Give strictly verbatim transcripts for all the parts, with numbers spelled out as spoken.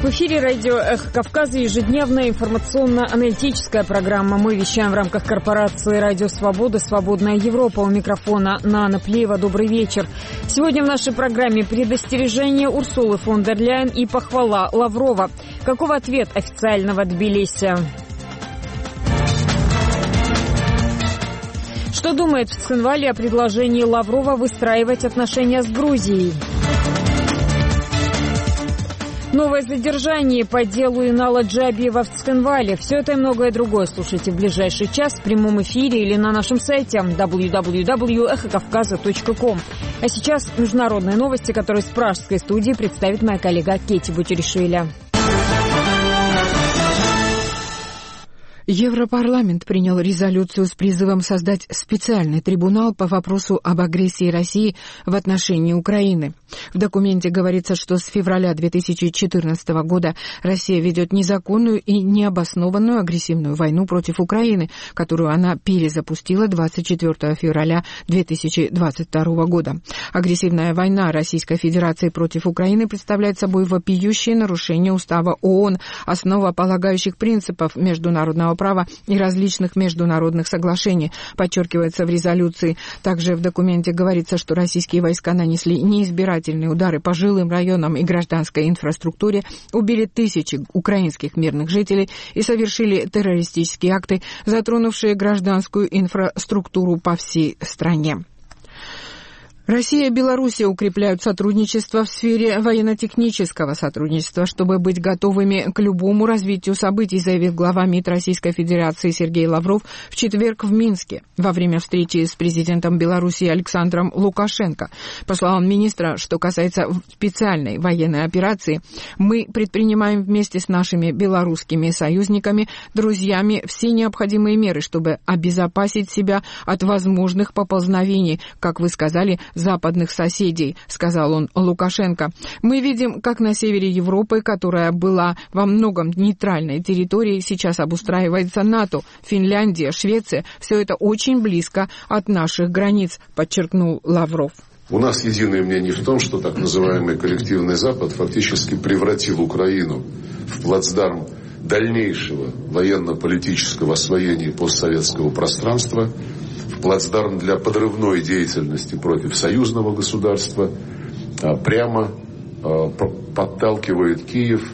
В эфире радио «Эхо Кавказа» ежедневная информационно-аналитическая программа. Мы вещаем в рамках корпорации «Радио Свобода», «Свободная Европа». У микрофона Нана Плеева. Добрый вечер. Сегодня в нашей программе предостережение Урсулы фон дер Ляйен и похвала Лаврова. Каков ответ официального Тбилиси? Что думает в Цхинвале о предложении Лаврова выстраивать отношения с Грузией? Новое задержание по делу Инала Джабиева в Цхинвале. Все это и многое другое слушайте в ближайший час в прямом эфире или на нашем сайте дабл ю дабл ю дабл ю точка эхо кавказа точка ком. А сейчас международные новости, которые с пражской студии представит моя коллега Кетти Бутеришвили. Европарламент принял резолюцию с призывом создать специальный трибунал по вопросу об агрессии России в отношении Украины. В документе говорится, что с февраля две тысячи четырнадцатого года Россия ведет незаконную и необоснованную агрессивную войну против Украины, которую она перезапустила двадцать четвёртого февраля две тысячи двадцать второго года. Агрессивная война Российской Федерации против Украины представляет собой вопиющее нарушение Устава ООН, основополагающих принципов международного права и различных международных соглашений, подчеркивается в резолюции. Также в документе говорится, что российские войска нанесли неизбирательные удары по жилым районам и гражданской инфраструктуре, убили тысячи украинских мирных жителей и совершили террористические акты, затронувшие гражданскую инфраструктуру по всей стране. Россия и Белоруссия укрепляют сотрудничество в сфере военно-технического сотрудничества, чтобы быть готовыми к любому развитию событий, заявил глава МИД Российской Федерации Сергей Лавров в четверг в Минске во время встречи с президентом Белоруссии Александром Лукашенко. По словам министра, что касается специальной военной операции, мы предпринимаем вместе с нашими белорусскими союзниками, друзьями все необходимые меры, чтобы обезопасить себя от возможных поползновений, как вы сказали, западных соседей, сказал он Лукашенко. Мы видим, как на севере Европы, которая была во многом нейтральной территорией, сейчас обустраивается НАТО, Финляндия, Швеция. Все это очень близко от наших границ, подчеркнул Лавров. У нас единое мнение в том, что так называемый коллективный Запад фактически превратил Украину в плацдарм дальнейшего военно-политического освоения постсоветского пространства, плацдарм для подрывной деятельности против союзного государства, прямо подталкивает Киев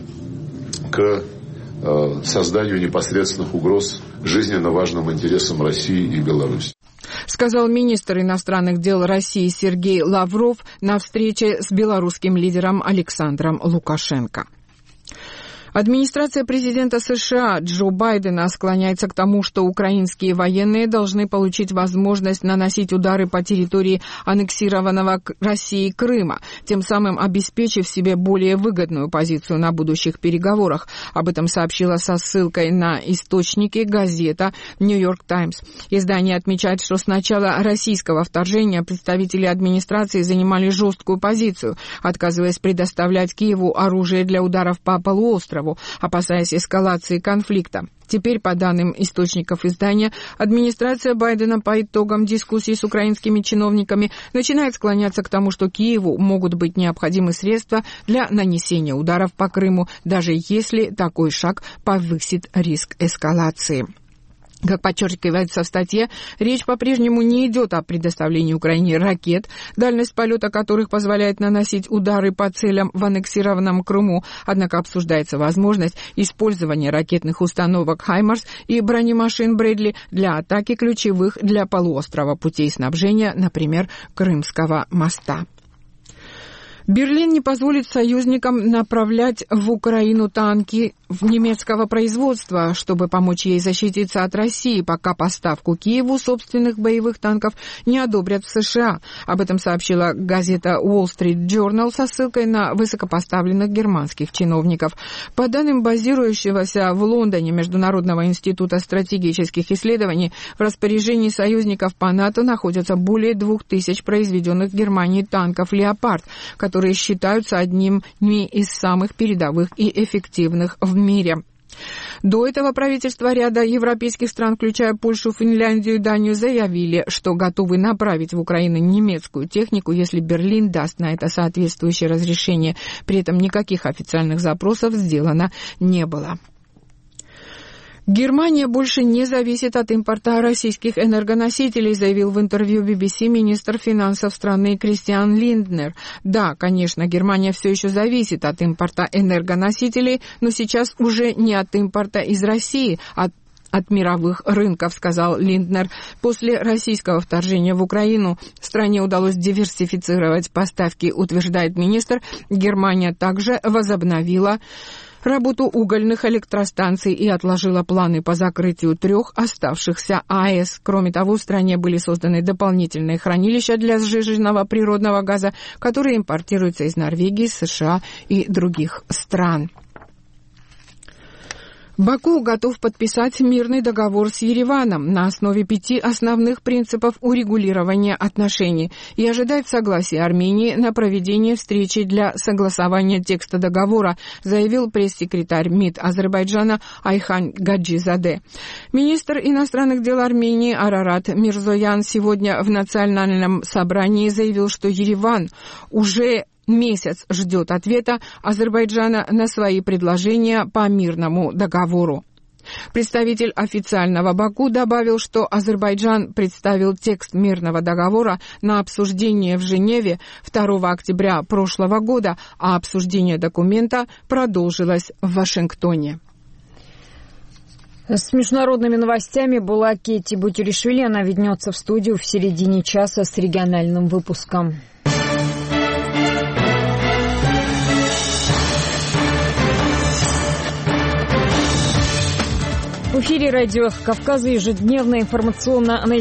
к созданию непосредственных угроз жизненно важным интересам России и Беларуси. Сказал министр иностранных дел России Сергей Лавров на встрече с белорусским лидером Александром Лукашенко. Администрация президента США Джо Байдена склоняется к тому, что украинские военные должны получить возможность наносить удары по территории аннексированного Россией Крыма, тем самым обеспечив себе более выгодную позицию на будущих переговорах. Об этом сообщила со ссылкой на источники газета «Нью-Йорк Таймс». Издание отмечает, что с начала российского вторжения представители администрации занимали жесткую позицию, отказываясь предоставлять Киеву оружие для ударов по полуострову, опасаясь эскалации конфликта. Теперь, по данным источников издания, администрация Байдена по итогам дискуссий с украинскими чиновниками начинает склоняться к тому, что Киеву могут быть необходимы средства для нанесения ударов по Крыму, даже если такой шаг повысит риск эскалации. Как подчеркивается в статье, речь по-прежнему не идет о предоставлении Украине ракет, дальность полета которых позволяет наносить удары по целям в аннексированном Крыму, однако обсуждается возможность использования ракетных установок «Хаймарс» и бронемашин «Брэдли» для атаки ключевых для полуострова путей снабжения, например, Крымского моста. Берлин не позволит союзникам направлять в Украину танки немецкого производства, чтобы помочь ей защититься от России, пока поставку Киеву собственных боевых танков не одобрят в США. Об этом сообщила газета Wall Street Journal со ссылкой на высокопоставленных германских чиновников. По данным базирующегося в Лондоне Международного института стратегических исследований, в распоряжении союзников по НАТО находятся более двух тысяч произведенных в Германии танков «Леопард», которые считаются одними из самых передовых и эффективных в мире. До этого правительства ряда европейских стран, включая Польшу, Финляндию и Данию, заявили, что готовы направить в Украину немецкую технику, если Берлин даст на это соответствующее разрешение. При этом никаких официальных запросов сделано не было. Германия больше не зависит от импорта российских энергоносителей, заявил в интервью би би си министр финансов страны Кристиан Линднер. Да, конечно, Германия все еще зависит от импорта энергоносителей, но сейчас уже не от импорта из России, а от от мировых рынков, сказал Линднер. После российского вторжения в Украину стране удалось диверсифицировать поставки, утверждает министр. Германия также возобновила работу угольных электростанций и отложила планы по закрытию трех оставшихся АЭС. Кроме того, в стране были созданы дополнительные хранилища для сжиженного природного газа, которые импортируются из Норвегии, США и других стран. Баку готов подписать мирный договор с Ереваном на основе пяти основных принципов урегулирования отношений и ожидает согласия Армении на проведение встречи для согласования текста договора, заявил пресс-секретарь МИД Азербайджана Айхан Гаджизаде. Министр иностранных дел Армении Арарат Мирзоян сегодня в национальном собрании заявил, что Ереван уже месяц ждет ответа Азербайджана на свои предложения по мирному договору. Представитель официального Баку добавил, что Азербайджан представил текст мирного договора на обсуждение в Женеве второго октября прошлого года, а обсуждение документа продолжилось в Вашингтоне. С международными новостями была Кетти Бутюришвили. Она вернется в студию в середине часа с региональным выпуском. В эфире радио «Эхо Кавказа» ежедневная информационно-аналитическая